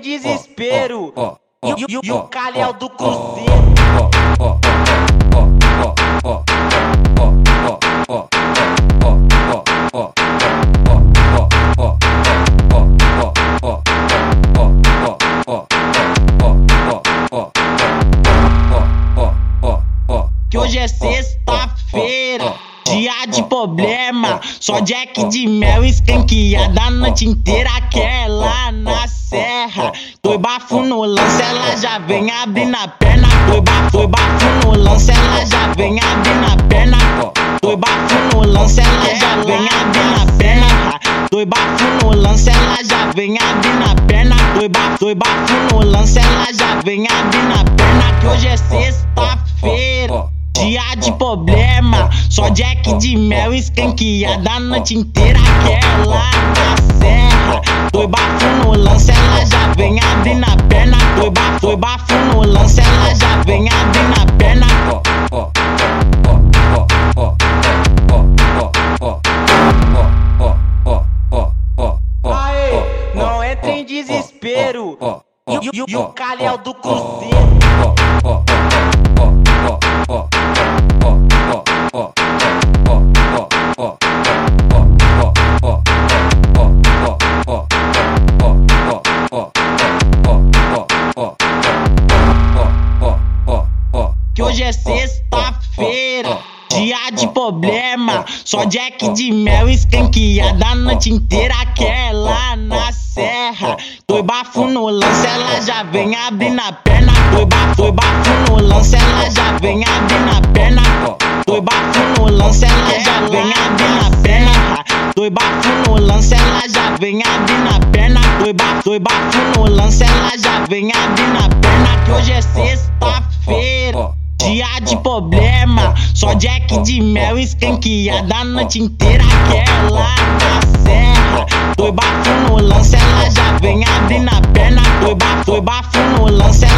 desespero. E o Calhau do Cruzeiro. Que hoje é sexta-feira, dia de problema. Só Jack de mel escanqueada a noite inteira. Aquela na serra, foi bafo no lance, ela já vem abrindo a perna. Foi bafo no lance, ela já vem abrindo a perna. Foi bafo no lance, ela já vem abrindo a perna. Foi bafo no lance, ela já vem abrindo a perna. Foi bafo no lance, ela já vem abrindo a perna. Que hoje é sexta-feira, dia de problema. Só Jack de mel escanqueada a noite inteira. Aquela na serra, foi bafo no lance, ela já vem abrindo a perna. Foi bafo no lance, ela já vem abrindo a perna. Aê, não entra em desespero. E o Calhau do Cruzeiro. Que hoje é sexta-feira, dia de problema. Só Jack de mel escanqueada a noite inteira. Aquela na serra, foi bafo no lance, ela já vem abrindo a perna. Foi bafo no lance, ela já vem abrindo a perna. Foi bafo no lance, ela já vem abrindo a perna. Foi bafo no lance, ela já vem abrindo a perna. Foi bafo no lance, ela já vem abrindo a perna. Que hoje é sexta-feira, dia de problema. Só Jack de mel escanqueada a noite inteira. Aquela na serra, foi bafo no lance, ela já vem abrindo a perna. Foi bafo no lance,